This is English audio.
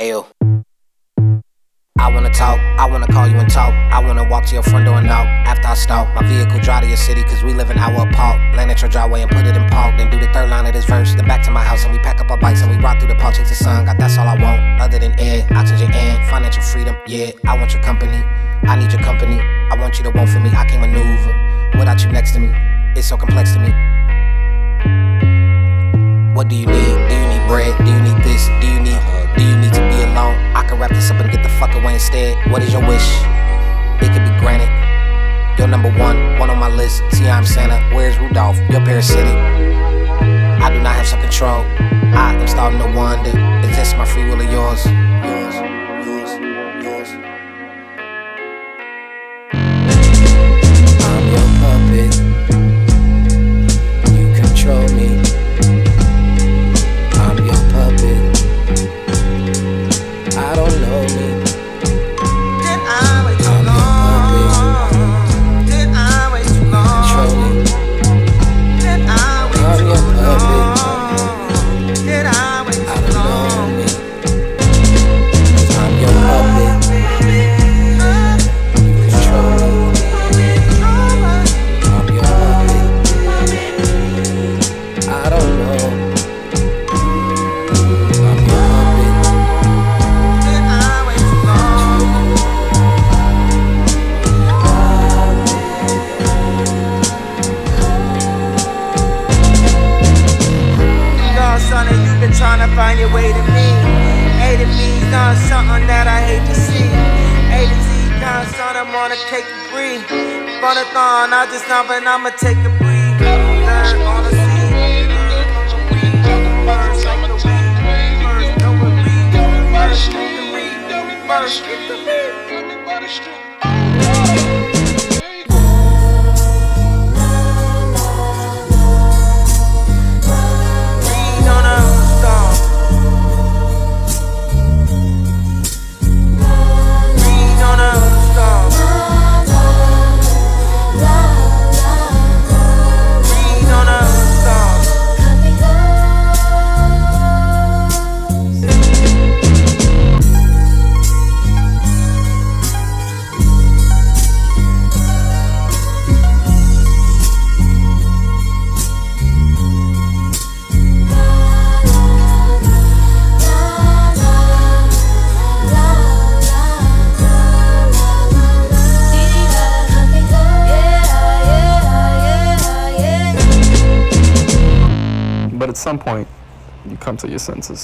Ayo. I wanna talk, I wanna call you and talk. I wanna walk to your front door and knock. After I stalk, my vehicle drive to your city, cause we live an hour apart. Land at your driveway and put it in park. Then do the third line of this verse. Then back to my house and we pack up our bikes and we ride through the park, chase the sun. God, that's all I want, other than air, oxygen and financial freedom. Yeah, I want your company, I need your company. I want you to want for me, I can't maneuver without you next to me. It's so complex to me. What do you need? Do you need bread? Do you need this? Do you need to be alone? I can wrap this up and get the fuck away instead. What is your wish? It could be granted. You're number one on my list. See, I'm Santa. Where's Rudolph? You're parasitic. I do not have some control. I am starting to wonder, is this my free will or yours? Yours. I'm your puppet. You control me. I'm your puppet. I don't know me. Did I wait too long? Did I wait too long? Control me. Did I wait I'm too your puppet. long? Did I wait I too don't know long? me. Cause I'm your puppet. You control me. I'm your puppet. I don't know. I'm your puppet. Did I wait too long? Dog, son, and you been trying to find your way to me. A to B's done something that I hate to see. A to Z done son, I'm on a cake and breathe. Funathon, I just know, but I'ma take a breathe. Learn on the sea, learn on the weed. First like the weed, first know what read. First get the read, first get the read. Read on a storm. Read on a storm. Read on a storm. But at some point, you come to your senses.